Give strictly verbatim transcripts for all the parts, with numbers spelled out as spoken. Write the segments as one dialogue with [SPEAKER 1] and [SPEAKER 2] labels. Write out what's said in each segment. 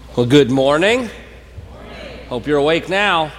[SPEAKER 1] Well, good morning. Hope you're awake now.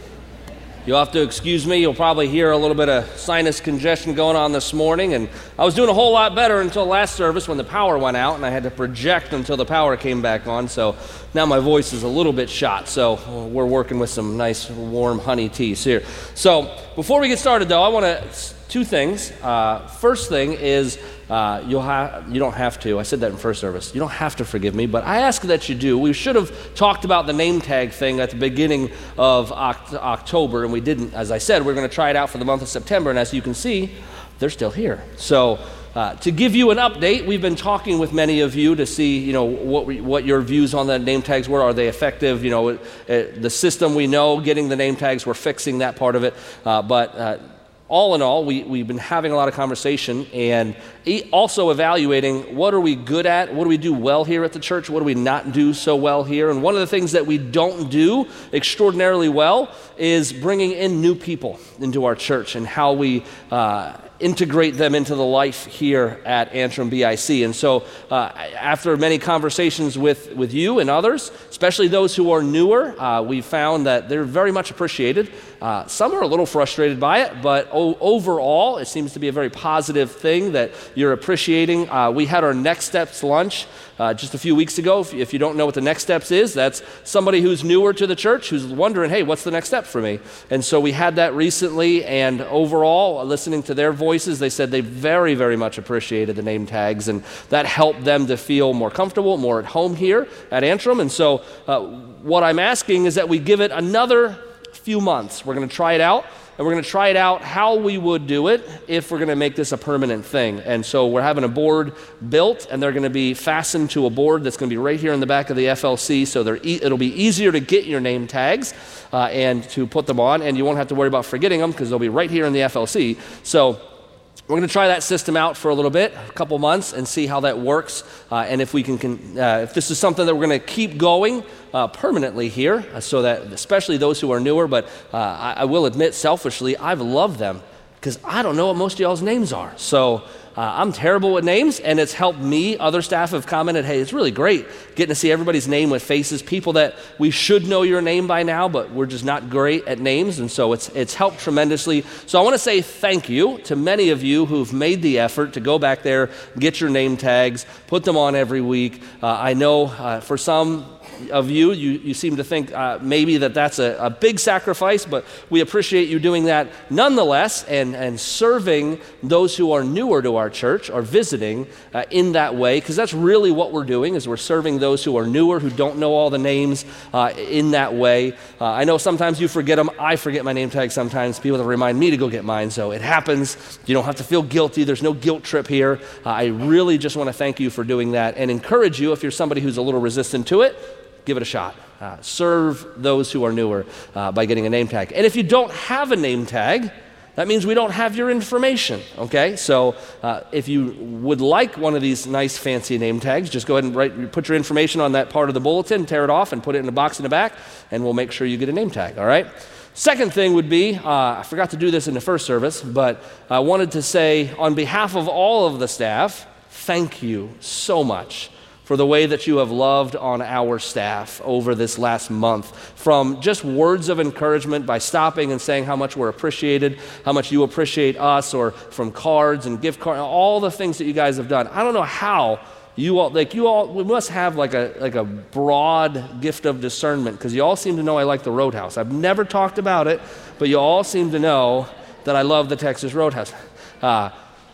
[SPEAKER 1] You'll have to excuse me. You'll probably hear a little bit of sinus congestion going on this morning. And I was doing a whole lot better until last service when the power went out and I had to project until the power came back on. So now my voice is a little bit shot. So we're working with some nice warm honey teas here. So before we get started, though, I want to two things. Uh, first thing is uh, you'll have you don't have to. I said that in first service. You don't have to forgive me, but I ask that you do. We should have talked about the name tag thing at the beginning of Oct- October, and we didn't. As I said, we're going to try it out for the month of September, and as you can see, they're still here. So uh, to give you an update, we've been talking with many of you to see, you know, what we, what your views on the name tags were. Are they effective? You know, uh, the system we know, getting the name tags, we're fixing that part of it, uh, but. Uh, All in all, we, we've been having a lot of conversation and also evaluating what are we good at, what do we do well here at the church, what do we not do so well here. And one of the things that we don't do extraordinarily well is bringing in new people into our church and how we uh, integrate them into the life here at Antrim B I C. And so uh, after many conversations with, with you and others, especially those who are newer, uh, we found that they're very much appreciated. Uh, some are a little frustrated by it, but o- overall, it seems to be a very positive thing that you're appreciating. Uh, we had our Next Steps lunch uh, just a few weeks ago. If, if you don't know what the Next Steps is, that's somebody who's newer to the church who's wondering, hey, what's the next step for me? And so we had that recently, and overall, listening to their voices, they said they very, very much appreciated the name tags, and that helped them to feel more comfortable, more at home here at Antrim. And so uh, what I'm asking is that we give it another few months. We're going to try it out, and we're going to try it out how we would do it if we're going to make this a permanent thing. And so we're having a board built, and they're going to be fastened to a board that's going to be right here in the back of the F L C, so they're e- it'll be easier to get your name tags uh, and to put them on, and you won't have to worry about forgetting them because they'll be right here in the F L C. So we're going to try that system out for a little bit, a couple months, and see how that works, uh, and if we can, can uh, if this is something that we're going to keep going uh, permanently here, uh, so that especially those who are newer. But uh, I, I will admit, selfishly, I've loved them because I don't know what most of y'all's names are. So uh, I'm terrible with names, and it's helped me. Other staff have commented, hey, it's really great getting to see everybody's name with faces, people that we should know your name by now, but we're just not great at names, and so it's it's helped tremendously. So I want to say thank you to many of you who've made the effort to go back there, get your name tags, put them on every week. Uh, I know uh, for some of you, you, you seem to think uh, maybe that that's a, a big sacrifice, but we appreciate you doing that nonetheless, and, and serving those who are newer to our church or visiting uh, in that way, because that's really what we're doing, is we're serving those who are newer, who don't know all the names uh, in that way. Uh, I know sometimes you forget them. I forget my name tag sometimes. People remind me to go get mine, so it happens. You don't have to feel guilty. There's no guilt trip here. Uh, I really just want to thank you for doing that and encourage you, if you're somebody who's a little resistant to it, give it a shot. Uh, serve those who are newer uh, by getting a name tag. And if you don't have a name tag, that means we don't have your information, okay? So uh, if you would like one of these nice fancy name tags, just go ahead and write, put your information on that part of the bulletin, tear it off, and put it in a box in the back, and we'll make sure you get a name tag, all right? Second thing would be, uh, I forgot to do this in the first service, but I wanted to say on behalf of all of the staff, thank you so much for the way that you have loved on our staff over this last month. From just words of encouragement by stopping and saying how much we're appreciated, how much you appreciate us, or from cards and gift cards, all the things that you guys have done. I don't know how you all, like you all, we must have like a like a broad gift of discernment, because you all seem to know I like the Roadhouse. I've never talked about it, but you all seem to know that I love the Texas Roadhouse. Uh,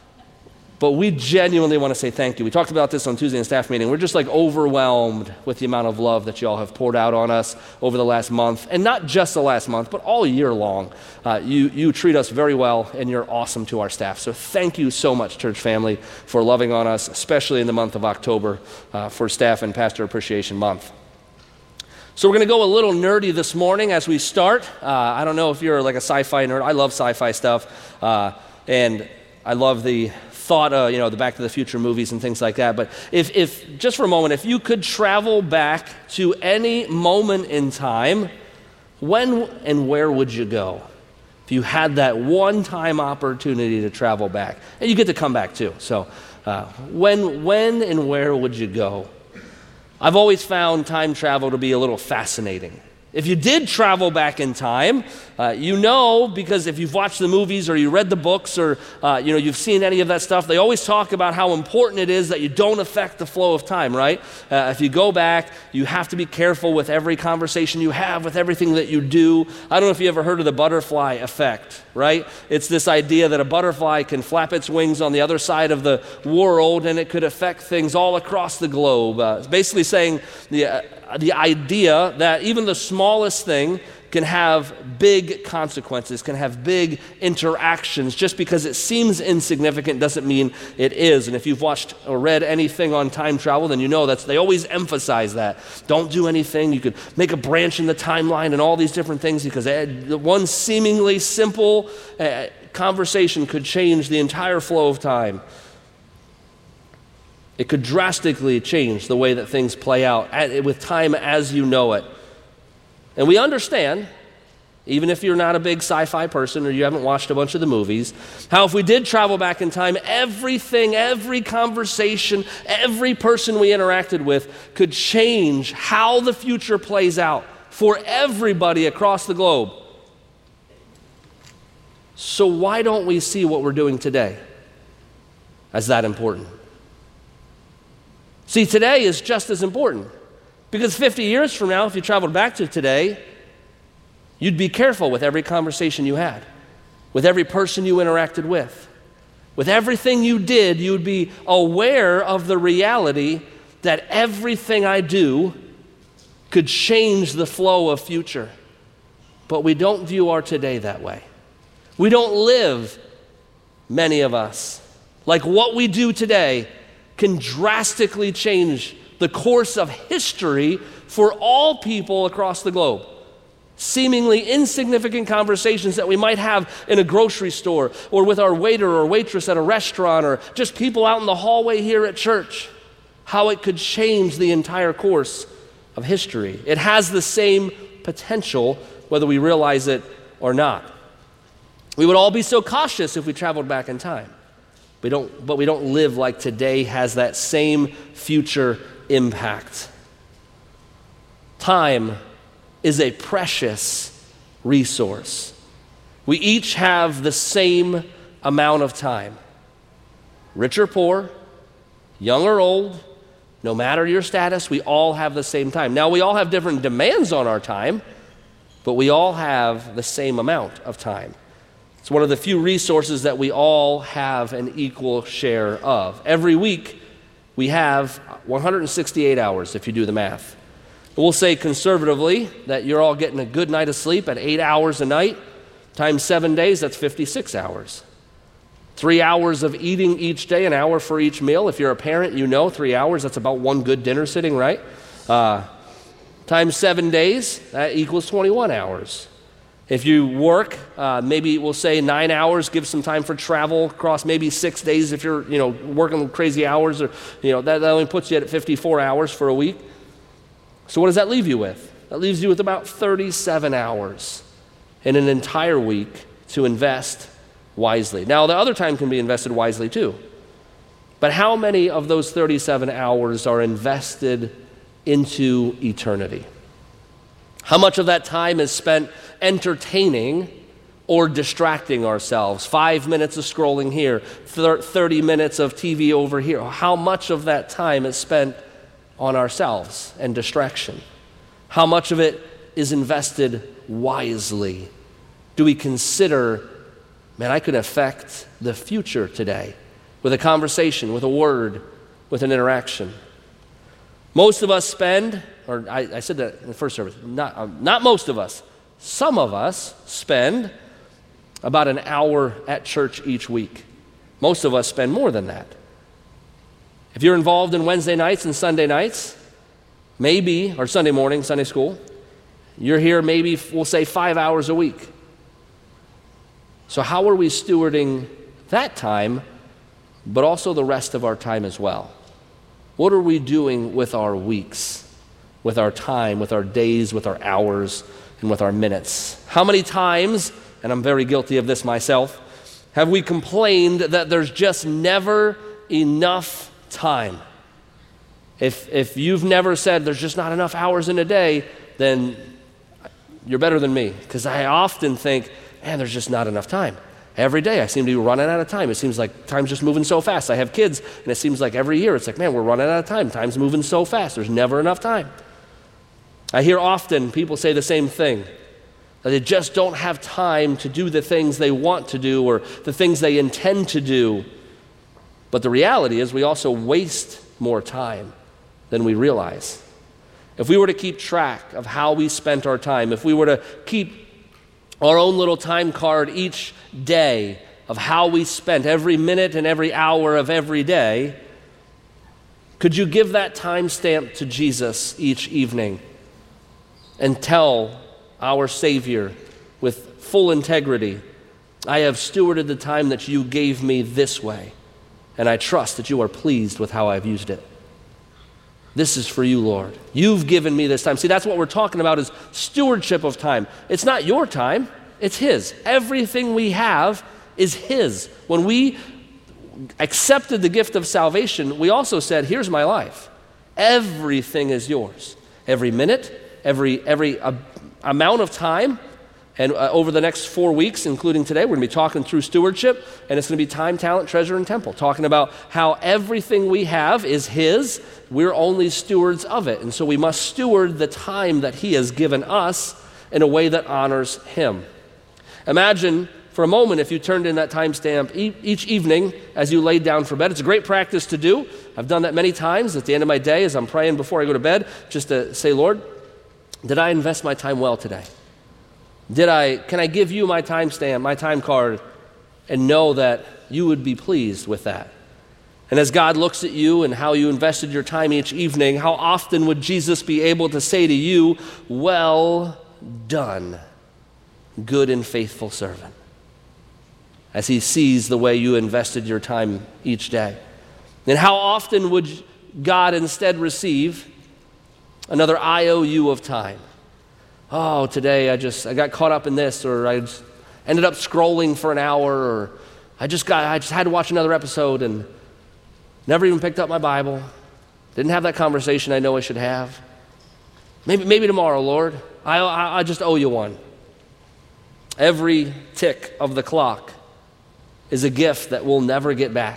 [SPEAKER 1] But we genuinely want to say thank you. We talked about this on Tuesday in staff meeting. We're just like overwhelmed with the amount of love that y'all have poured out on us over the last month. And not just the last month, but all year long. Uh, you, you treat us very well, and you're awesome to our staff. So thank you so much, church family, for loving on us, especially in the month of October uh, for Staff and Pastor Appreciation Month. So we're going to go a little nerdy this morning as we start. Uh, I don't know if you're like a sci-fi nerd. I love sci-fi stuff. Uh, and I love the thought, uh, you know, the Back to the Future movies and things like that. But if, if, just for a moment, if you could travel back to any moment in time, when and where would you go? If you had that one-time opportunity to travel back, and you get to come back too. So, uh, when, when and where would you go? I've always found time travel to be a little fascinating. If you did travel back in time, uh, you know, because if you've watched the movies or you read the books or uh, you know, you've seen any of that stuff, they always talk about how important it is that you don't affect the flow of time, right? Uh, if you go back, you have to be careful with every conversation you have, with everything that you do. I don't know if you ever heard of the butterfly effect, right? It's this idea that a butterfly can flap its wings on the other side of the world and it could affect things all across the globe. Uh, it's basically saying the uh, the idea that even the smallest thing can have big consequences, can have big interactions. Just because it seems insignificant doesn't mean it is. And if you've watched or read anything on time travel, then you know that they always emphasize that. Don't do anything. You could make a branch in the timeline and all these different things because one seemingly simple uh, conversation could change the entire flow of time. It could drastically change the way that things play out with time as you know it. And we understand, even if you're not a big sci-fi person or you haven't watched a bunch of the movies, how if we did travel back in time, everything, every conversation, every person we interacted with could change how the future plays out for everybody across the globe. So why don't we see what we're doing today as that important? See, today is just as important because fifty years from now, if you traveled back to today, you'd be careful with every conversation you had, with every person you interacted with. With everything you did, you'd be aware of the reality that everything I do could change the flow of future. But we don't view our today that way. We don't live, many of us, like what we do today can drastically change the course of history for all people across the globe. Seemingly insignificant conversations that we might have in a grocery store or with our waiter or waitress at a restaurant or just people out in the hallway here at church, how it could change the entire course of history. It has the same potential whether we realize it or not. We would all be so cautious if we traveled back in time. We don't, but we don't live like today has that same future impact. Time is a precious resource. We each have the same amount of time. Rich or poor, young or old, no matter your status, we all have the same time. Now, we all have different demands on our time, but we all have the same amount of time. It's one of the few resources that we all have an equal share of. Every week, we have one hundred sixty-eight hours, if you do the math. We'll say conservatively that you're all getting a good night of sleep at eight hours a night. Times seven days, that's fifty-six hours. Three hours of eating each day, an hour for each meal. If you're a parent, you know three hours, that's about one good dinner sitting, right? Uh, times seven days, that equals twenty-one hours. If you work, uh, maybe we'll say nine hours, give some time for travel across maybe six days if you're, you know, working crazy hours, or, you know, that, that only puts you at fifty-four hours for a week. So what does that leave you with? That leaves you with about thirty-seven hours in an entire week to invest wisely. Now, the other time can be invested wisely too. But how many of those thirty-seven hours are invested into eternity? How much of that time is spent entertaining or distracting ourselves? Five minutes of scrolling here, thirty minutes of T V over here. How much of that time is spent on ourselves and distraction? How much of it is invested wisely? Do we consider, man, I could affect the future today with a conversation, with a word, with an interaction? Most of us spend, or I, I said that in the first service, not, um, not most of us, some of us spend about an hour at church each week. Most of us spend more than that. If you're involved in Wednesday nights and Sunday nights, maybe, or Sunday morning, Sunday school, you're here maybe, we'll say, five hours a week. So how are we stewarding that time, but also the rest of our time as well? What are we doing with our weeks, with our time, with our days, with our hours, and with our minutes? How many times, and I'm very guilty of this myself, have we complained that there's just never enough time? If, if you've never said there's just not enough hours in a day, then you're better than me, because I often think, man, there's just not enough time. Every day I seem to be running out of time. It seems like time's just moving so fast. I have kids, and it seems like every year it's like, man, we're running out of time. Time's moving so fast. There's never enough time. I hear often people say the same thing, that they just don't have time to do the things they want to do or the things they intend to do. But the reality is we also waste more time than we realize. If we were to keep track of how we spent our time, if we were to keep our own little time card each day of how we spent every minute and every hour of every day, could you give that time stamp to Jesus each evening and tell our Savior with full integrity, I have stewarded the time that you gave me this way, and I trust that you are pleased with how I've used it. This is for you, Lord. You've given me this time. See, that's what we're talking about is stewardship of time. It's not your time, it's His. Everything we have is His. When we accepted the gift of salvation, we also said, here's my life. Everything is yours. Every minute, every, every uh, amount of time, and uh, over the next four weeks, including today, we're going to be talking through stewardship, and it's going to be time, talent, treasure, and temple, talking about how everything we have is His. We're only stewards of it, and so we must steward the time that He has given us in a way that honors Him. Imagine for a moment if you turned in that timestamp e- each evening as you laid down for bed. It's a great practice to do. I've done that many times at the end of my day as I'm praying before I go to bed, just to say, Lord, did I invest my time well today? Did I, can I give you my timestamp, my time card, and know that you would be pleased with that? And as God looks at you and how you invested your time each evening, how often would Jesus be able to say to you, well done, good and faithful servant, as He sees the way you invested your time each day? And how often would God instead receive another I O U of time? Oh, today I just, I got caught up in this, or I just ended up scrolling for an hour, or I just got, I just had to watch another episode and never even picked up my Bible. Didn't have that conversation I know I should have. Maybe, maybe tomorrow, Lord. I, I, I just owe you one. Every tick of the clock is a gift that we'll never get back.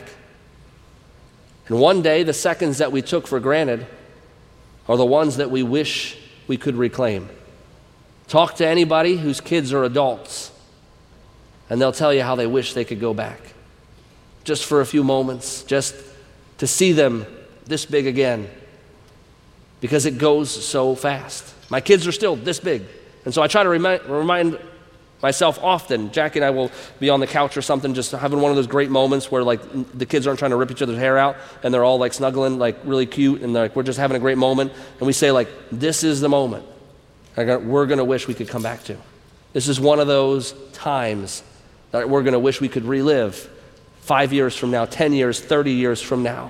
[SPEAKER 1] And one day, the seconds that we took for granted are the ones that we wish we could reclaim. Talk to anybody whose kids are adults, and they'll tell you how they wish they could go back. Just for a few moments, just to see them this big again, because it goes so fast. My kids are still this big, and so I try to remind, remind myself often. Jackie and I will be on the couch or something, just having one of those great moments where like the kids aren't trying to rip each other's hair out, and they're all like snuggling, like really cute, and they're like, we're just having a great moment, and we say like, this is the moment we're going to wish we could come back to. This is one of those times that we're going to wish we could relive five years from now, ten years, thirty years from now.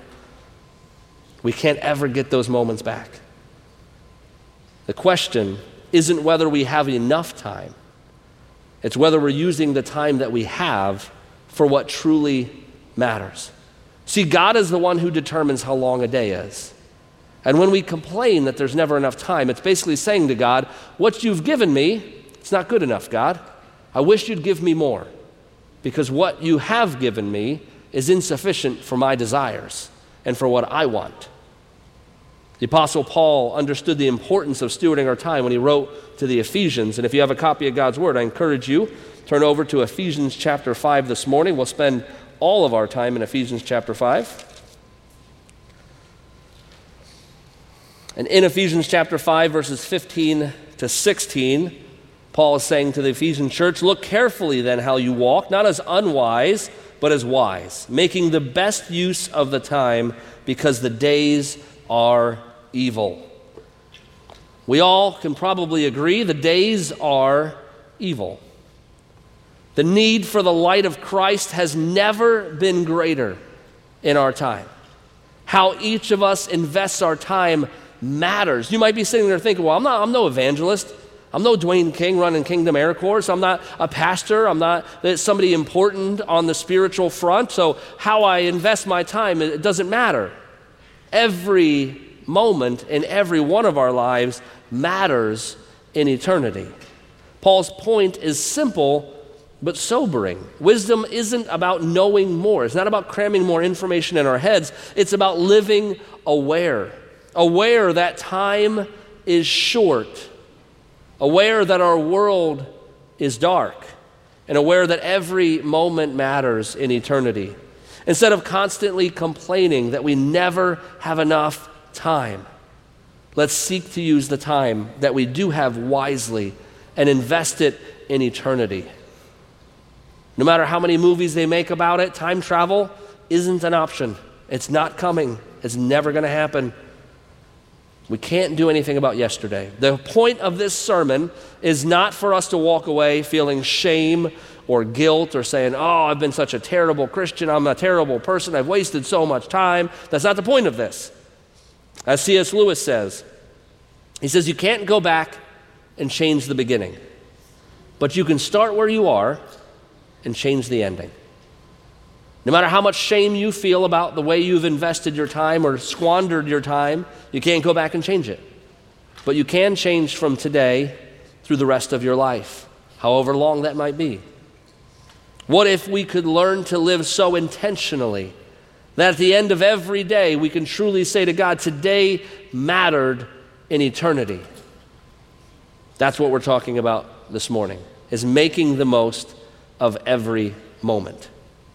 [SPEAKER 1] We can't ever get those moments back. The question isn't whether we have enough time. It's whether we're using the time that we have for what truly matters. See, God is the one who determines how long a day is. And when we complain that there's never enough time, it's basically saying to God, what you've given me, it's not good enough, God. I wish you'd give me more, because what you have given me is insufficient for my desires and for what I want. The Apostle Paul understood the importance of stewarding our time when he wrote to the Ephesians. And if you have a copy of God's Word, I encourage you, turn over to Ephesians chapter five this morning. We'll spend all of our time in Ephesians chapter five. And in Ephesians chapter five, verses fifteen to sixteen, Paul is saying to the Ephesian church, look carefully then how you walk, not as unwise, but as wise, making the best use of the time, because the days are evil. We all can probably agree the days are evil. The need for the light of Christ has never been greater in our time. How each of us invests our time matters. You might be sitting there thinking, well, I'm not, I'm no evangelist. I'm no Dwayne King running Kingdom Air Corps. I'm not a pastor. I'm not somebody important on the spiritual front. So how I invest my time, it doesn't matter. Every moment in every one of our lives matters in eternity. Paul's point is simple but sobering. Wisdom isn't about knowing more. It's not about cramming more information in our heads. It's about living aware. Aware that time is short. Aware that our world is dark. And aware that every moment matters in eternity. Instead of constantly complaining that we never have enough time, let's seek to use the time that we do have wisely and invest it in eternity. No matter how many movies they make about it, time travel isn't an option. It's not coming. It's never going to happen. We can't do anything about yesterday. The point of this sermon is not for us to walk away feeling shame or guilt or saying, oh, I've been such a terrible Christian, I'm a terrible person, I've wasted so much time. That's not the point of this. As C S Lewis says, he says, you can't go back and change the beginning, but you can start where you are and change the ending. No matter how much shame you feel about the way you've invested your time or squandered your time, you can't go back and change it. But you can change from today through the rest of your life, however long that might be. What if we could learn to live so intentionally that at the end of every day we can truly say to God, today mattered in eternity? That's what we're talking about this morning, is making the most of every moment.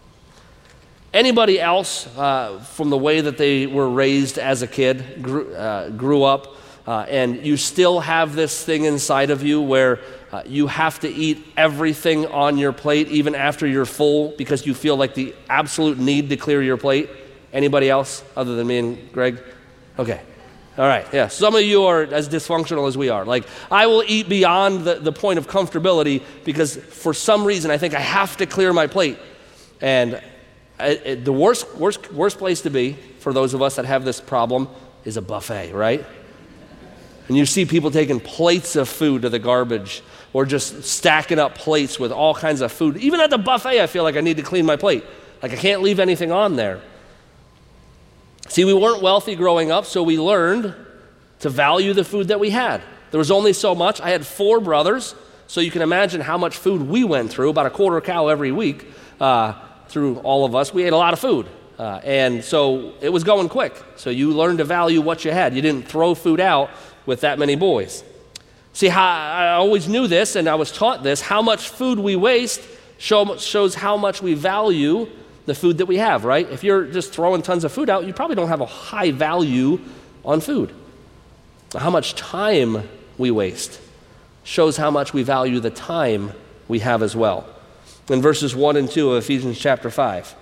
[SPEAKER 1] Anybody else, uh, from the way that they were raised as a kid, grew, uh, grew up, uh, and you still have this thing inside of you where uh, you have to eat everything on your plate even after you're full because you feel like the absolute need to clear your plate? Anybody else other than me and Greg? Okay. All right, yeah. Some of you are as dysfunctional as we are. Like, I will eat beyond the, the point of comfortability because for some reason I think I have to clear my plate. And it, it, the worst, worst, worst place to be for those of us that have this problem is a buffet, right? And you see people taking plates of food to the garbage or just stacking up plates with all kinds of food. Even at the buffet, I feel like I need to clean my plate. Like, I can't leave anything on there. See, we weren't wealthy growing up, so we learned to value the food that we had. There was only so much. I had four brothers, so you can imagine how much food we went through, about a quarter cow every week uh, through all of us. We ate a lot of food, uh, and so it was going quick. So you learned to value what you had. You didn't throw food out with that many boys. See, how, I always knew this, and I was taught this, how much food we waste show, shows how much we value the food that we have, right? If you're just throwing tons of food out, you probably don't have a high value on food. How much time we waste shows how much we value the time we have as well. In verses one and two of Ephesians chapter five,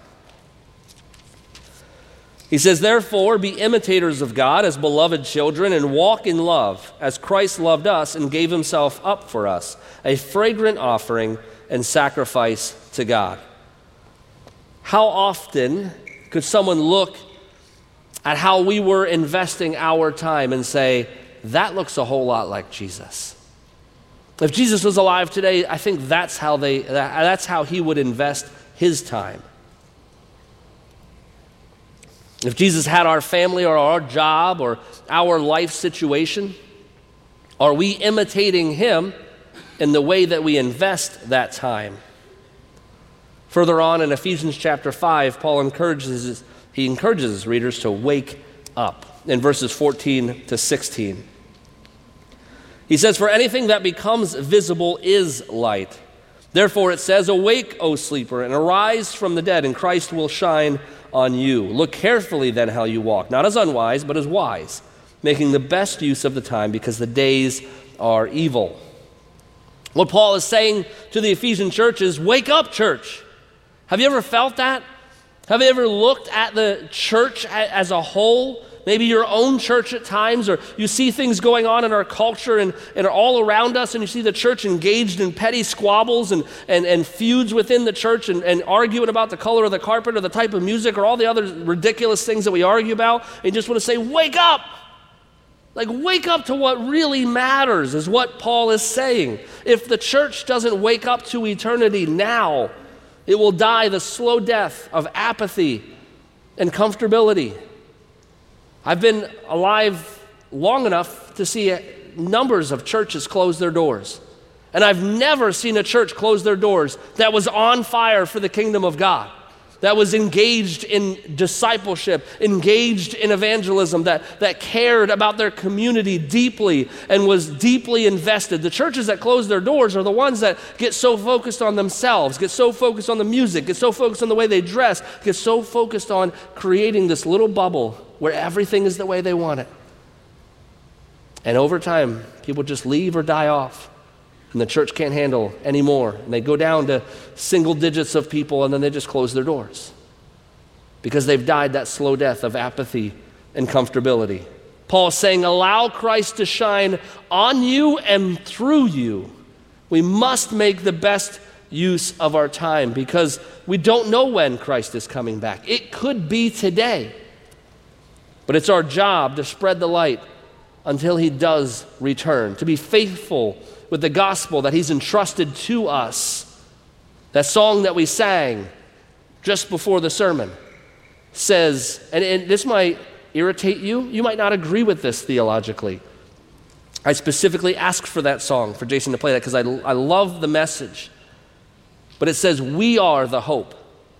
[SPEAKER 1] he says, therefore, be imitators of God as beloved children and walk in love as Christ loved us and gave himself up for us, a fragrant offering and sacrifice to God. How often could someone look at how we were investing our time and say, that looks a whole lot like Jesus? If Jesus was alive today, I think that's how they that's how he would invest his time. If Jesus had our family or our job or our life situation, are we imitating him in the way that we invest that time? Further on in Ephesians chapter five, Paul encourages he encourages his readers to wake up in verses fourteen to sixteen. He says, for anything that becomes visible is light. Therefore it says, awake, O sleeper, and arise from the dead, and Christ will shine on you. Look carefully then how you walk, not as unwise, but as wise, making the best use of the time, because the days are evil. What Paul is saying to the Ephesian church is, wake up, church. Have you ever felt that? Have you ever looked at the church as a whole? Maybe your own church at times, or you see things going on in our culture and, and all around us, and you see the church engaged in petty squabbles and, and, and feuds within the church and, and arguing about the color of the carpet or the type of music or all the other ridiculous things that we argue about. And you just want to say, wake up! Like, wake up to what really matters is what Paul is saying. If the church doesn't wake up to eternity now, it will die the slow death of apathy and comfortability. I've been alive long enough to see numbers of churches close their doors. And I've never seen a church close their doors that was on fire for the kingdom of God, that was engaged in discipleship, engaged in evangelism, that, that cared about their community deeply and was deeply invested. The churches that close their doors are the ones that get so focused on themselves, get so focused on the music, get so focused on the way they dress, get so focused on creating this little bubble where everything is the way they want it. And over time, people just leave or die off. And the church can't handle anymore. And they go down to single digits of people, and then they just close their doors because they've died that slow death of apathy and comfortability. Paul's saying, allow Christ to shine on you and through you. We must make the best use of our time because we don't know when Christ is coming back. It could be today. But it's our job to spread the light until he does return, to be faithful with the gospel that he's entrusted to us. That song that we sang just before the sermon says, and, and this might irritate you, you might not agree with this theologically. I specifically asked for that song, for Jason to play that, because I, I love the message. But it says, we are the hope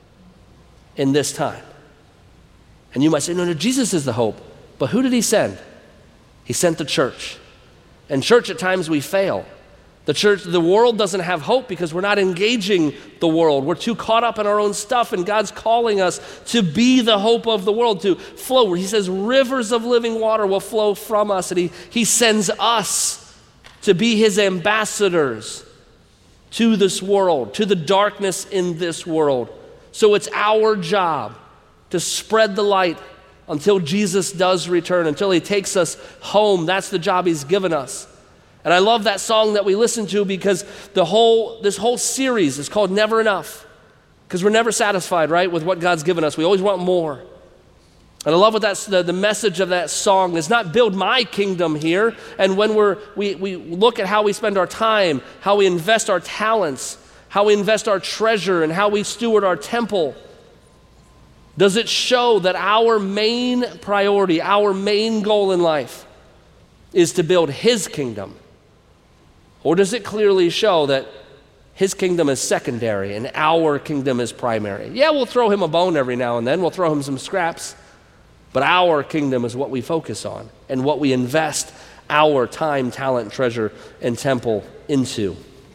[SPEAKER 1] in this time. And you might say, no, no, Jesus is the hope. But who did he send? He sent the church. And church, at times we fail. The church, the world doesn't have hope because we're not engaging the world. We're too caught up in our own stuff, and God's calling us to be the hope of the world, to flow. He says rivers of living water will flow from us, and he, he sends us to be his ambassadors to this world, to the darkness in this world. So it's our job to spread the light until Jesus does return, until he takes us home. That's the job he's given us. And I love that song that we listen to because the whole this whole series is called Never Enough, because we're never satisfied, right, with what God's given us. We always want more. And I love what that's the, the message of that song is not build my kingdom here. And when we're we we look at how we spend our time, how we invest our talents, how we invest our treasure, and how we steward our temple, does it show that our main priority, our main goal in life is to build his kingdom? Or does it clearly show that his kingdom is secondary and our kingdom is primary? Yeah, we'll throw him a bone every now and then. We'll throw him some scraps. But our kingdom is what we focus on and what we invest our time, talent, treasure, and temple into.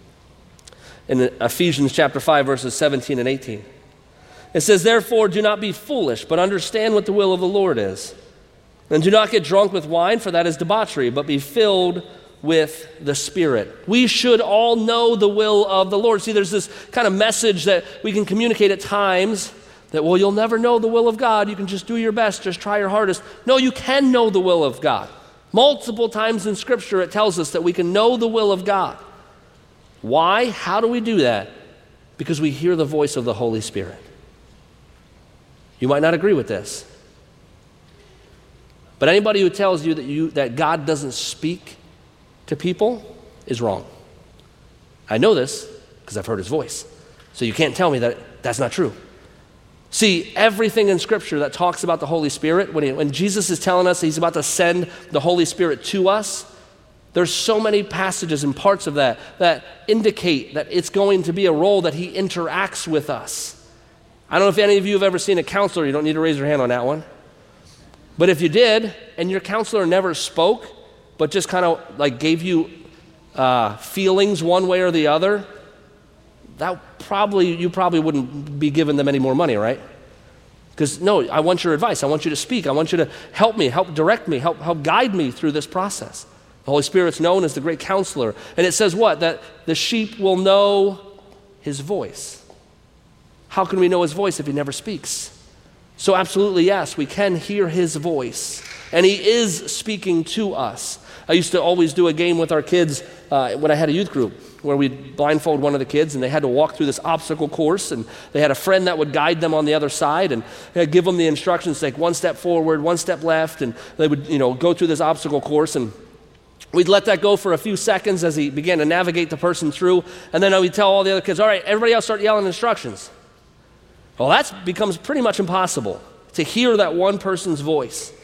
[SPEAKER 1] In Ephesians chapter five, verses seventeen and eighteen, it says, therefore, do not be foolish, but understand what the will of the Lord is. And do not get drunk with wine, for that is debauchery, but be filled with the Spirit. We should all know the will of the Lord. See, there's this kind of message that we can communicate at times that, well, you'll never know the will of God. You can just do your best, just try your hardest. No, you can know the will of God. Multiple times in Scripture, it tells us that we can know the will of God. Why? How do we do that? Because we hear the voice of the Holy Spirit. You might not agree with this. But anybody who tells you that you that God doesn't speak to people is wrong. I know this because I've heard his voice. So you can't tell me that that's not true. See, everything in Scripture that talks about the Holy Spirit, when, he, when Jesus is telling us he's about to send the Holy Spirit to us, there's so many passages and parts of that that indicate that it's going to be a role that he interacts with us. I don't know if any of you have ever seen a counselor. You don't need to raise your hand on that one. But if you did, and your counselor never spoke, but just kind of like gave you uh, feelings one way or the other, that probably you probably wouldn't be giving them any more money, right? Because no, I want your advice. I want you to speak. I want you to help me, help direct me, help help guide me through this process. The Holy Spirit's known as the great counselor. And it says what? That the sheep will know his voice. How can we know his voice if he never speaks? So absolutely, yes, we can hear his voice. And he is speaking to us. I used to always do a game with our kids uh, when I had a youth group where we'd blindfold one of the kids and they had to walk through this obstacle course, and they had a friend that would guide them on the other side and give them the instructions, like one step forward, one step left, and they would, you know, go through this obstacle course, and we'd let that go for a few seconds as he began to navigate the person through, and then we'd tell all the other kids, all right, everybody else start yelling instructions. Well, that becomes pretty much impossible to hear that one person's voice.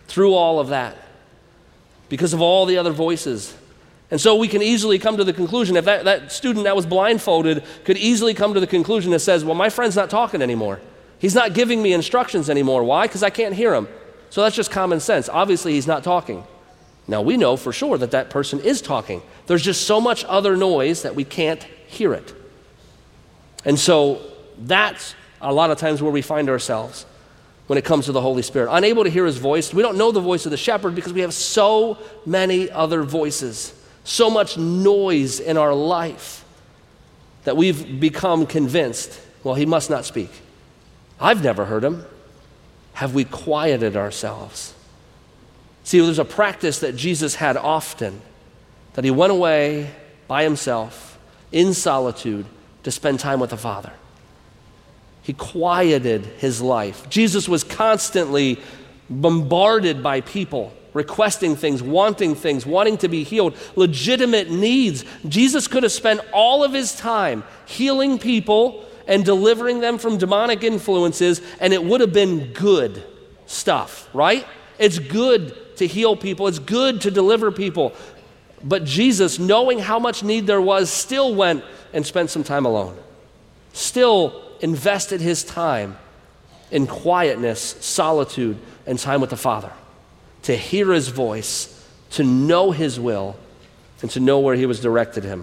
[SPEAKER 1] through all of that because of all the other voices. And so we can easily come to the conclusion, if that, that student that was blindfolded could easily come to the conclusion that says, well, my friend's not talking anymore. He's not giving me instructions anymore. Why? Because I can't hear him. So that's just common sense. Obviously, he's not talking. Now, we know for sure that that person is talking. There's just so much other noise that we can't hear it. And so that's a lot of times where we find ourselves when it comes to the Holy Spirit. Unable to hear his voice. We don't know the voice of the shepherd because we have so many other voices, so much noise in our life that we've become convinced, well, he must not speak. I've never heard him. Have we quieted ourselves? See, there's a practice that Jesus had often, that he went away by himself in solitude to spend time with the Father. He quieted his life. Jesus was constantly bombarded by people, requesting things, wanting things, wanting to be healed, legitimate needs. Jesus could have spent all of his time healing people and delivering them from demonic influences, and it would have been good stuff, right? It's good to heal people. It's good to deliver people. But Jesus, knowing how much need there was, still went and spent some time alone. Still invested his time in quietness, solitude, and time with the Father, to hear his voice, to know his will, and to know where he was directed him.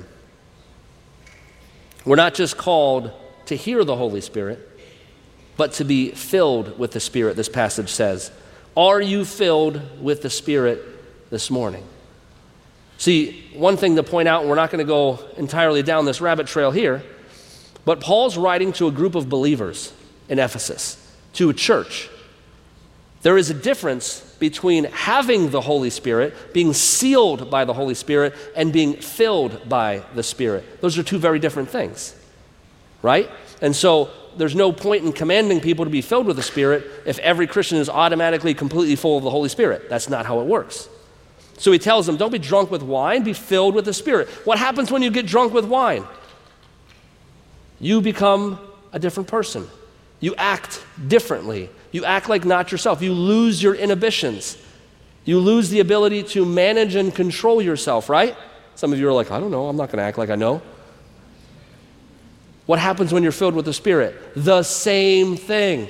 [SPEAKER 1] We're not just called to hear the Holy Spirit, but to be filled with the Spirit, this passage says. Are you filled with the Spirit this morning? See, one thing to point out, and we're not going to go entirely down this rabbit trail here, but Paul's writing to a group of believers in Ephesus, to a church. There is a difference between having the Holy Spirit, being sealed by the Holy Spirit, and being filled by the Spirit. Those are two very different things, right? And so there's no point in commanding people to be filled with the Spirit if every Christian is automatically completely full of the Holy Spirit. That's not how it works. So he tells them, don't be drunk with wine, be filled with the Spirit. What happens when you get drunk with wine? You become a different person. You act differently. You act like not yourself. You lose your inhibitions. You lose the ability to manage and control yourself, right? Some of you are like, I don't know, I'm not going to act like I know. What happens when you're filled with the Spirit? The same thing.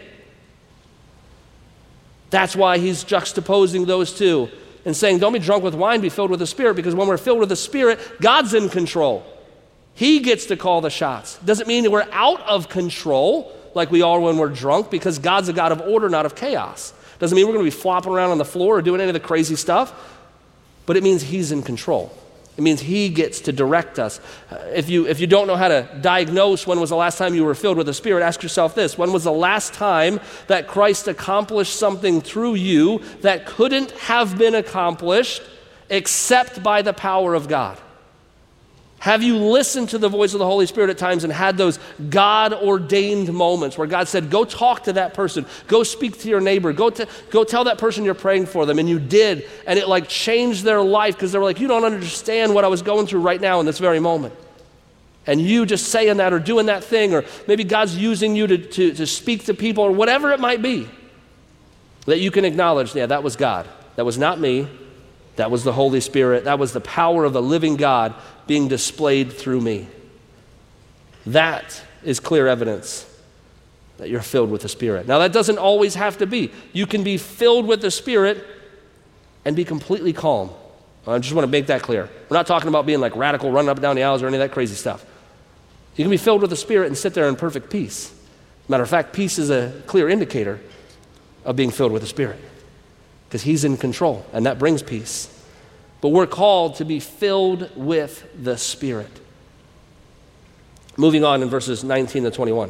[SPEAKER 1] That's why he's juxtaposing those two and saying, don't be drunk with wine, be filled with the Spirit, because when we're filled with the Spirit, God's in control. He gets to call the shots. Doesn't mean that we're out of control like we are when we're drunk, because God's a God of order, not of chaos. Doesn't mean we're going to be flopping around on the floor or doing any of the crazy stuff, but it means he's in control. It means he gets to direct us. If you, if you don't know how to diagnose when was the last time you were filled with the Spirit, ask yourself this. When was the last time that Christ accomplished something through you that couldn't have been accomplished except by the power of God? Have you listened to the voice of the Holy Spirit at times and had those God-ordained moments where God said, go talk to that person, go speak to your neighbor, go, to, go tell that person you're praying for them, and you did, and it like changed their life because they were like, you don't understand what I was going through right now in this very moment. And you just saying that or doing that thing, or maybe God's using you to, to, to speak to people or whatever it might be, that you can acknowledge, yeah, that was God. That was not me. That was the Holy Spirit. That was the power of the living God being displayed through me. That is clear evidence that you're filled with the Spirit. Now, that doesn't always have to be. You can be filled with the Spirit and be completely calm. I just want to make that clear. We're not talking about being like radical, running up and down the aisles or any of that crazy stuff. You can be filled with the Spirit and sit there in perfect peace. Matter of fact, peace is a clear indicator of being filled with the Spirit, because he's in control, and that brings peace. But we're called to be filled with the Spirit. Moving on in verses nineteen to twenty-one.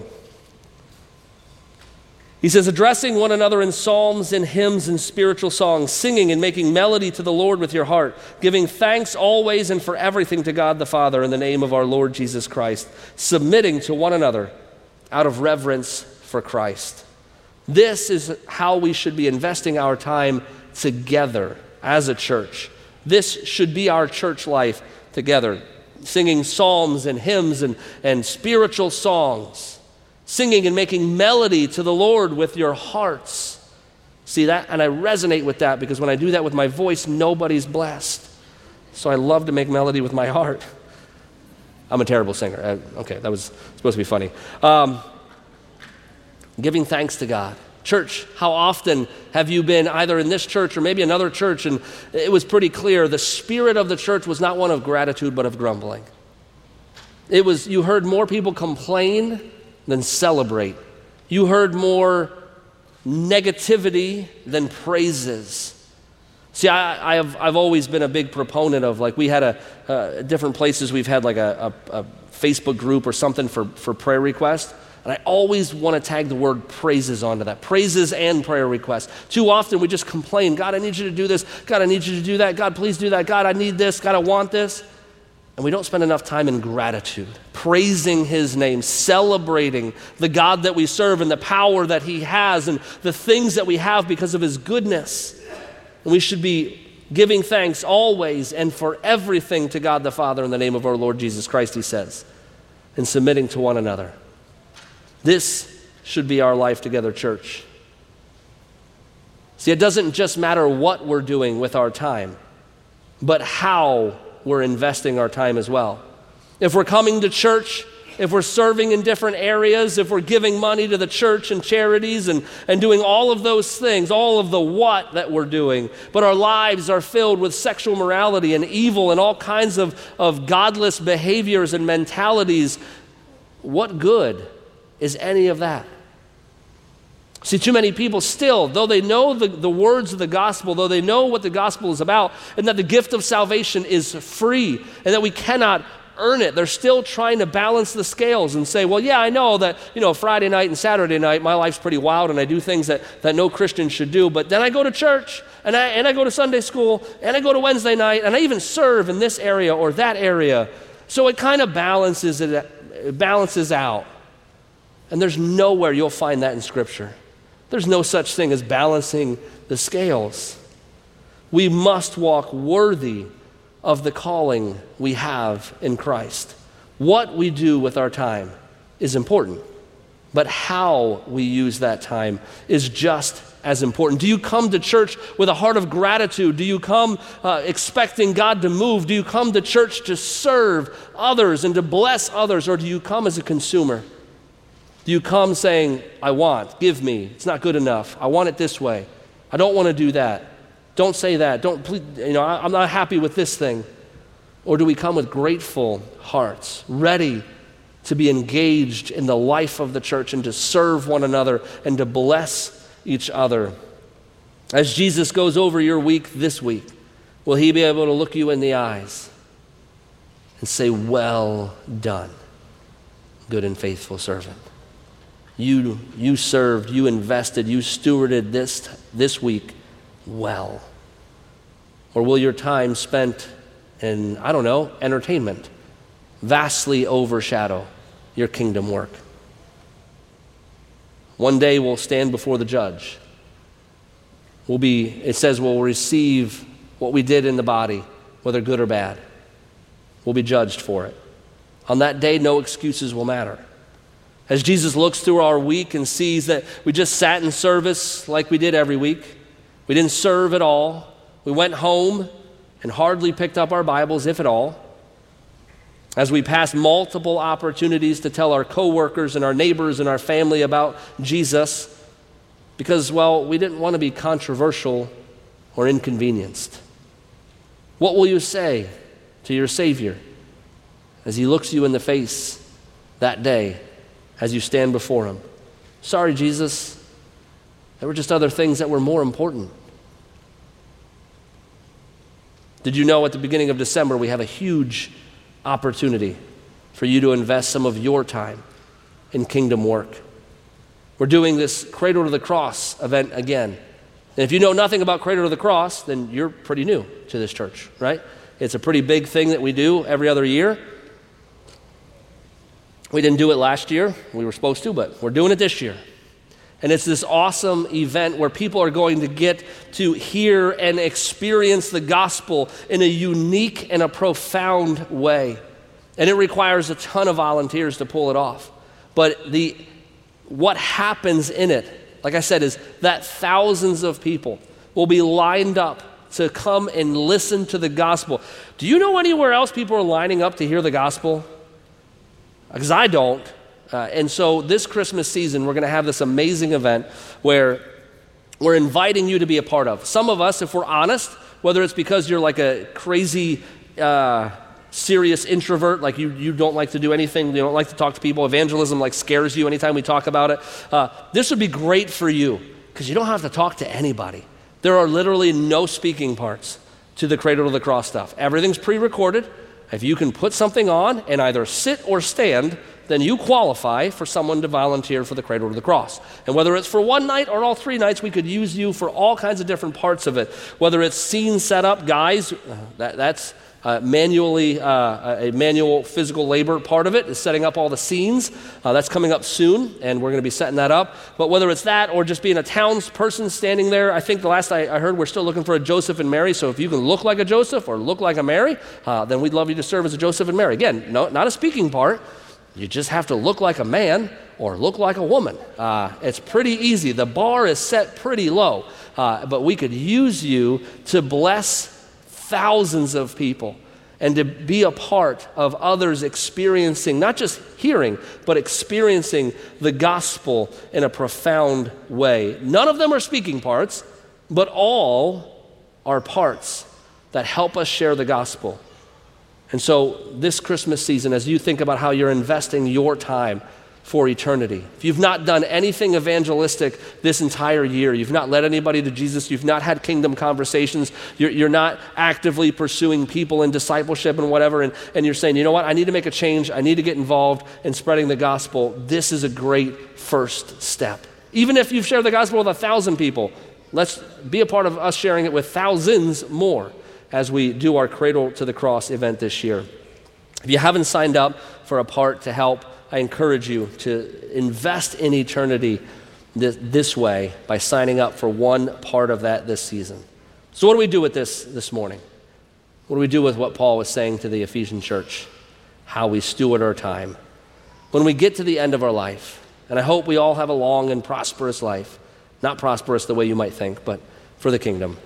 [SPEAKER 1] He says, addressing one another in psalms and hymns and spiritual songs, singing and making melody to the Lord with your heart, giving thanks always and for everything to God the Father in the name of our Lord Jesus Christ, submitting to one another out of reverence for Christ. This is how we should be investing our time together as a church. This should be our church life together, singing psalms and hymns and, and spiritual songs, singing and making melody to the Lord with your hearts, See that? And I resonate with that because when I do that with my voice, nobody's blessed. So I love to make melody with my heart. I'm a terrible singer. I, okay, that was supposed to be funny. Um, giving thanks to God. Church, how often have you been either in this church or maybe another church, and it was pretty clear the spirit of the church was not one of gratitude but of grumbling. It was, you heard more people complain than celebrate. You heard more negativity than praises. See, I, I have, I've always been a big proponent of, like, we had a, uh, different places we've had like a, a, a Facebook group or something for, for prayer requests. And I always want to tag the word praises onto that. Praises and prayer requests. Too often we just complain, God, I need you to do this. God, I need you to do that. God, please do that. God, I need this. God, I want this. And we don't spend enough time in gratitude, praising his name, celebrating the God that we serve and the power that he has and the things that we have because of his goodness. And we should be giving thanks always and for everything to God the Father in the name of our Lord Jesus Christ, he says, and submitting to one another. This should be our life together, church. See, it doesn't just matter what we're doing with our time, but how we're investing our time as well. If we're coming to church, if we're serving in different areas, if we're giving money to the church and charities and, and doing all of those things, all of the what that we're doing, but our lives are filled with sexual morality and evil and all kinds of, of godless behaviors and mentalities, what good is any of that? See, too many people still, though they know the, the words of the gospel, though they know what the gospel is about, and that the gift of salvation is free, and that we cannot earn it, they're still trying to balance the scales and say, well, yeah, I know that, you know, Friday night and Saturday night, my life's pretty wild, and I do things that, that no Christian should do, but then I go to church, and I, and I go to Sunday school, and I go to Wednesday night, and I even serve in this area or that area. So it kind of balances it, it balances out. And there's nowhere you'll find that in Scripture. There's no such thing as balancing the scales. We must walk worthy of the calling we have in Christ. What we do with our time is important, but how we use that time is just as important. Do you come to church with a heart of gratitude? Do you come uh, expecting God to move? Do you come to church to serve others and to bless others, or do you come as a consumer? Do you come saying, I want, give me, it's not good enough, I want it this way, I don't want to do that, don't say that, don't, please, you know, I, I'm not happy with this thing? Or do we come with grateful hearts, ready to be engaged in the life of the church and to serve one another and to bless each other? As Jesus goes over your week this week, will he be able to look you in the eyes and say, well done, good and faithful servant? You, you served, you invested, you stewarded this, this week well. Or will your time spent in, I don't know, entertainment vastly overshadow your kingdom work? One day we'll stand before the judge. We'll be, it says we'll receive what we did in the body, whether good or bad. We'll be judged for it. On that day, no excuses will matter. As Jesus looks through our week and sees that we just sat in service like we did every week, we didn't serve at all, we went home and hardly picked up our Bibles, if at all, as we passed multiple opportunities to tell our coworkers and our neighbors and our family about Jesus because, well, we didn't want to be controversial or inconvenienced. What will you say to your Savior as he looks you in the face that day as you stand before him? Sorry, Jesus, there were just other things that were more important. Did you know at the beginning of December we have a huge opportunity for you to invest some of your time in kingdom work? We're doing this Cradle to the Cross event again. And if you know nothing about Cradle to the Cross, then you're pretty new to this church, right? It's a pretty big thing that we do every other year. We didn't do it last year. We were supposed to, but we're doing it this year. And it's this awesome event where people are going to get to hear and experience the gospel in a unique and a profound way. And it requires a ton of volunteers to pull it off. But the what happens in it, like I said, is that thousands of people will be lined up to come and listen to the gospel. Do you know anywhere else people are lining up to hear the gospel? Because I don't. Uh, and so this Christmas season, we're going to have this amazing event where we're inviting you to be a part of. Some of us, if we're honest, whether it's because you're like a crazy, uh, serious introvert, like you, you don't like to do anything, you don't like to talk to people, evangelism like scares you anytime we talk about it, uh, this would be great for you because you don't have to talk to anybody. There are literally no speaking parts to the Cradle to the Cross stuff. Everything's pre-recorded. If you can put something on and either sit or stand, then you qualify for someone to volunteer for the Cradle to the Cross. And whether it's for one night or all three nights, we could use you for all kinds of different parts of it. Whether it's scene setup, guys, uh, that, that's uh, manually, uh, a manual physical labor part of it is setting up all the scenes. Uh, that's coming up soon, and we're going to be setting that up. But whether it's that or just being a townsperson standing there, I think the last I, I heard we're still looking for a Joseph and Mary. So if you can look like a Joseph or look like a Mary, uh, then we'd love you to serve as a Joseph and Mary. Again, no, not a speaking part. You just have to look like a man or look like a woman. Uh, it's pretty easy. The bar is set pretty low, uh, but we could use you to bless thousands of people and to be a part of others experiencing, not just hearing, but experiencing the gospel in a profound way. None of them are speaking parts, but all are parts that help us share the gospel. And so this Christmas season, as you think about how you're investing your time for eternity, if you've not done anything evangelistic this entire year, you've not led anybody to Jesus, you've not had kingdom conversations, you're, you're not actively pursuing people in discipleship and whatever, and, and you're saying, you know what, I need to make a change, I need to get involved in spreading the gospel, this is a great first step. Even if you've shared the gospel with a thousand people, let's be a part of us sharing it with thousands more as we do our Cradle to the Cross event this year. If you haven't signed up for a part to help, I encourage you to invest in eternity this, this way by signing up for one part of that this season. So what do we do with this this morning? What do we do with what Paul was saying to the Ephesian church? How we steward our time. When we get to the end of our life, and I hope we all have a long and prosperous life, not prosperous the way you might think, but for the kingdom.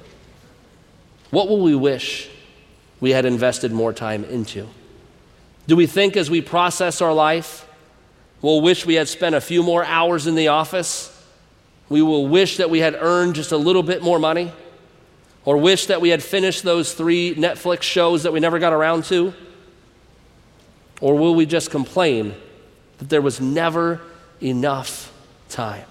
[SPEAKER 1] What will we wish we had invested more time into? Do we think as we process our life, we'll wish we had spent a few more hours in the office? We will wish that we had earned just a little bit more money? Or wish that we had finished those three Netflix shows that we never got around to? Or will we just complain that there was never enough time?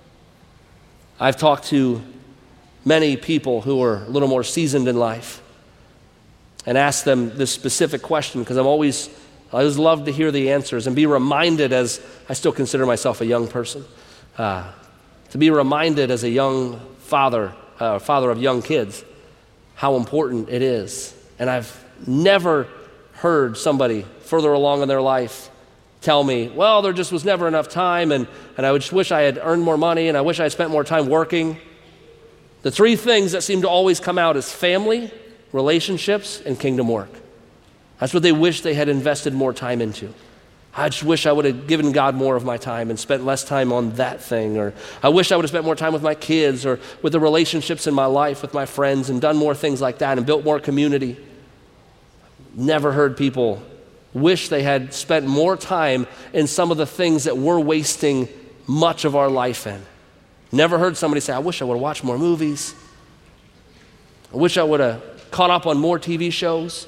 [SPEAKER 1] I've talked to many people who are a little more seasoned in life and ask them this specific question because I'm always, I always love to hear the answers and be reminded, as I still consider myself a young person, uh, to be reminded as a young father, uh, father of young kids, how important it is. And I've never heard somebody further along in their life tell me, well, there just was never enough time and, and I just wish I had earned more money and I wish I had spent more time working. The three things that seem to always come out is family, relationships, and kingdom work. That's what they wish they had invested more time into. I just wish I would have given God more of my time and spent less time on that thing. Or I wish I would have spent more time with my kids or with the relationships in my life with my friends and done more things like that and built more community. Never heard people wish they had spent more time in some of the things that we're wasting much of our life in. Never heard somebody say, I wish I would have watched more movies. I wish I would have caught up on more T V shows.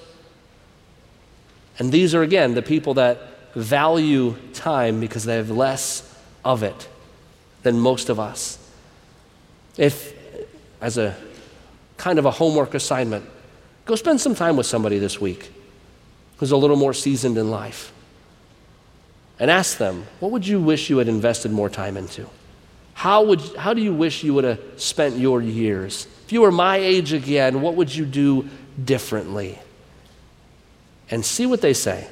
[SPEAKER 1] And these are, again, the people that value time because they have less of it than most of us. If, as a kind of a homework assignment, go spend some time with somebody this week who's a little more seasoned in life and ask them, what would you wish you had invested more time into? How would how do you wish you would have spent your years? If you were my age again, what would you do differently? And see what they say.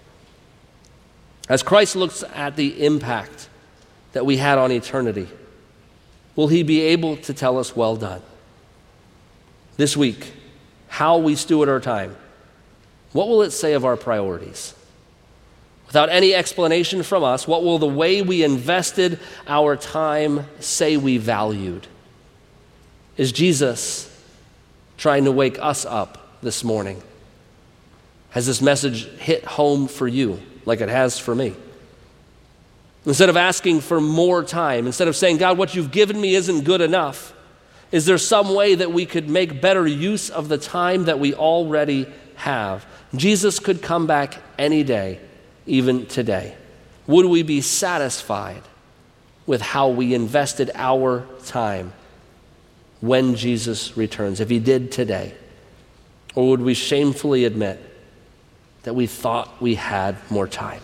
[SPEAKER 1] As Christ looks at the impact that we had on eternity, will he be able to tell us, well done? This week, how we steward our time, what will it say of our priorities? Without any explanation from us, what will the way we invested our time say we valued? Is Jesus trying to wake us up this morning? Has this message hit home for you like it has for me? Instead of asking for more time, instead of saying, God, what you've given me isn't good enough, is there some way that we could make better use of the time that we already have? Jesus could come back any day, even today. Would we be satisfied with how we invested our time when Jesus returns, if he did today? Or would we shamefully admit that we thought we had more time?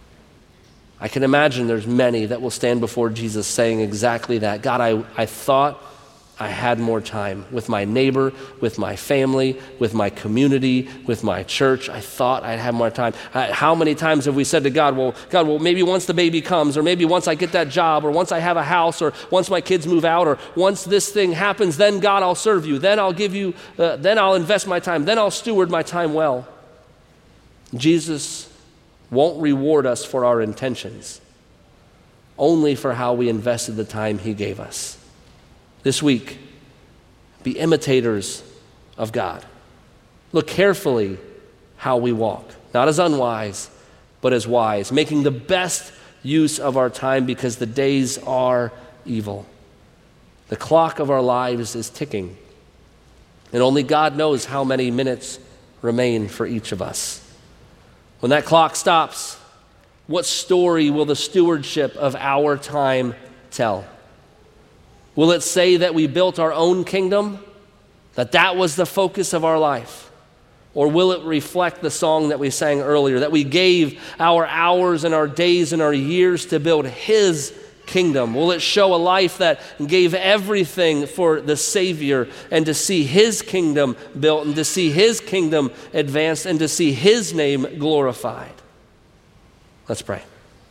[SPEAKER 1] I can imagine there's many that will stand before Jesus saying exactly that. God, I, I thought I had more time with my neighbor, with my family, with my community, with my church. I thought I'd have more time. Uh, how many times have we said to God, well, God, well, maybe once the baby comes, or maybe once I get that job, or once I have a house, or once my kids move out, or once this thing happens, then God, I'll serve you. Then I'll give you, uh, then I'll invest my time. Then I'll steward my time well. Jesus won't reward us for our intentions, only for how we invested the time he gave us. This week, be imitators of God. Look carefully how we walk, not as unwise, but as wise, making the best use of our time because the days are evil. The clock of our lives is ticking, and only God knows how many minutes remain for each of us. When that clock stops, what story will the stewardship of our time tell? Will it say that we built our own kingdom, that that was the focus of our life? Or will it reflect the song that we sang earlier, that we gave our hours and our days and our years to build his kingdom? Will it show a life that gave everything for the Savior and to see his kingdom built and to see his kingdom advanced and to see his name glorified? Let's pray.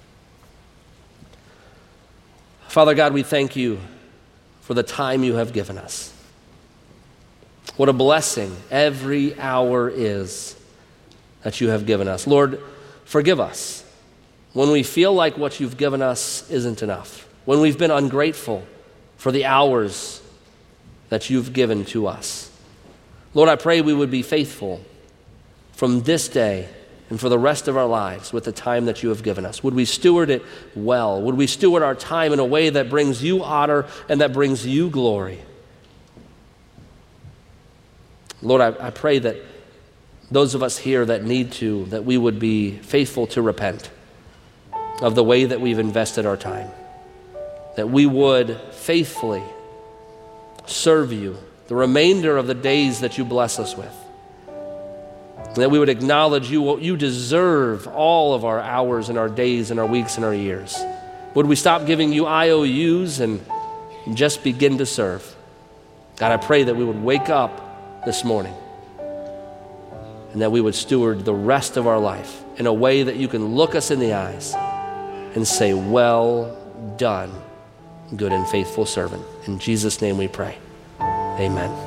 [SPEAKER 1] Father God, we thank you for the time you have given us. What a blessing every hour is that you have given us. Lord, forgive us when we feel like what you've given us isn't enough, when we've been ungrateful for the hours that you've given to us. Lord, I pray we would be faithful from this day and for the rest of our lives with the time that you have given us. Would we steward it well? Would we steward our time in a way that brings you honor and that brings you glory? Lord, I, I pray that those of us here that need to, that we would be faithful to repent of the way that we've invested our time, that we would faithfully serve you the remainder of the days that you bless us with, and that we would acknowledge you, you deserve all of our hours and our days and our weeks and our years. Would we stop giving you I O Us and just begin to serve? God, I pray that we would wake up this morning and that we would steward the rest of our life in a way that you can look us in the eyes and say, well done, good and faithful servant. In Jesus' name we pray. Amen.